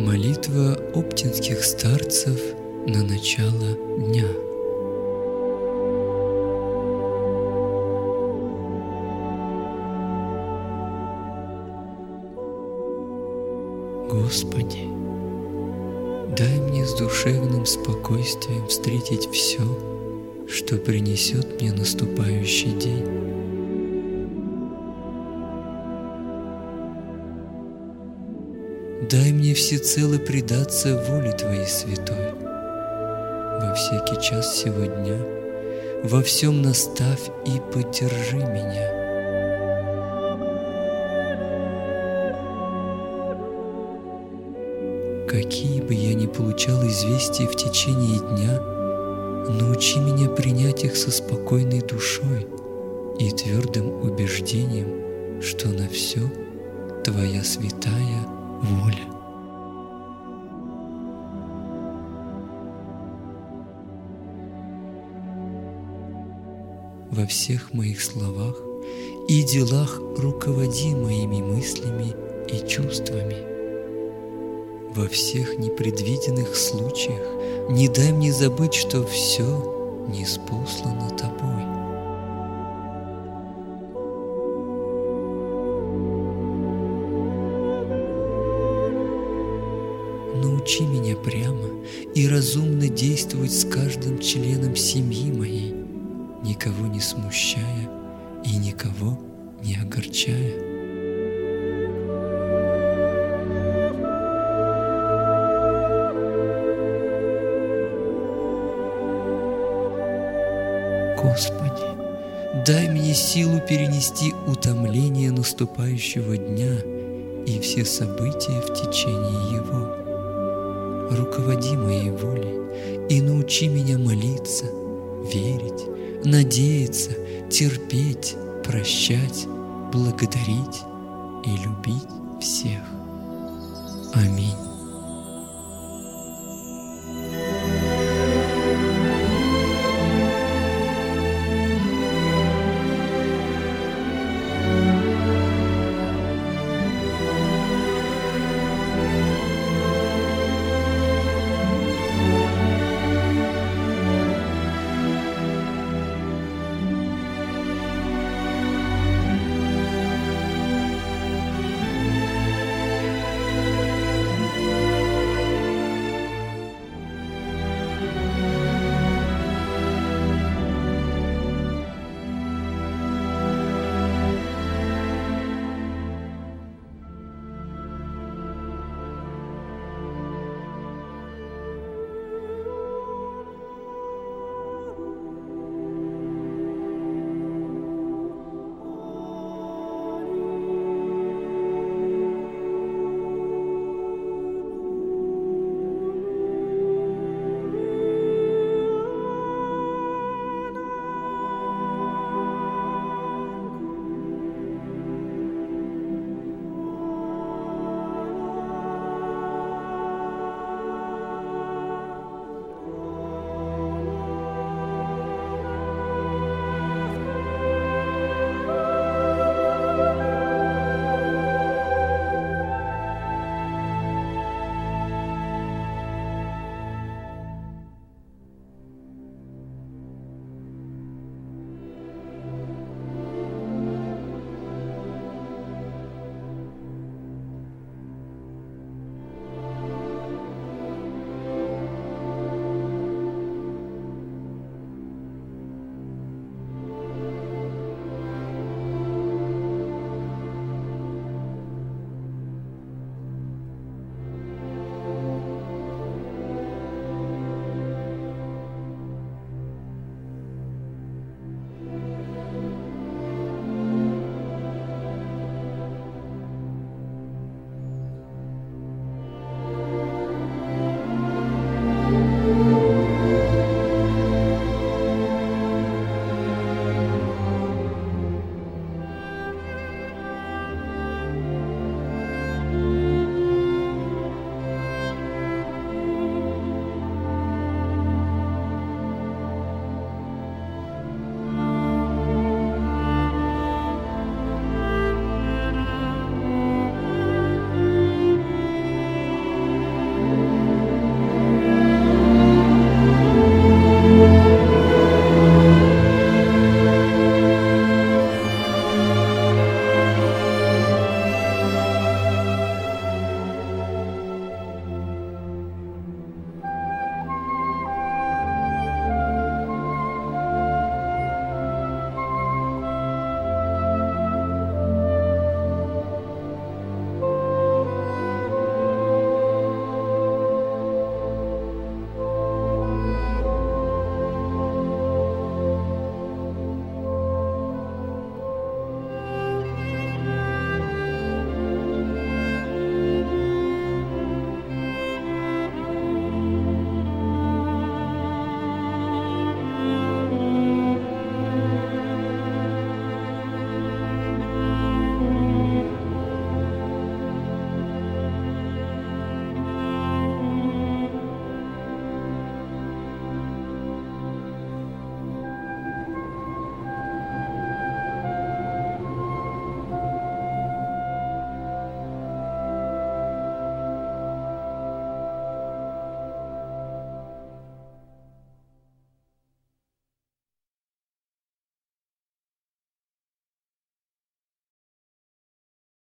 Молитва оптинских старцев на начало дня. Господи, дай мне с душевным спокойствием встретить все, что принесет мне наступающий день. Дай мне всецело предаться воле Твоей святой. Во всякий час сего дня, во всем наставь и поддержи меня. Какие бы я ни получал известия в течение дня, научи меня принять их со спокойной душой и твердым убеждением, что на все Твоя святая воля. Во всех моих словах и делах руководи моими мыслями и чувствами. Во всех непредвиденных случаях не дай мне забыть, что все ниспослано Тобой. Научи меня прямо и разумно действовать с каждым членом семьи моей, никого не смущая и никого не огорчая. Господи, дай мне силу перенести утомление наступающего дня и все события в течение его. Руководи моей волей и научи меня молиться, верить, надеяться, терпеть, прощать, благодарить и любить всех. Аминь.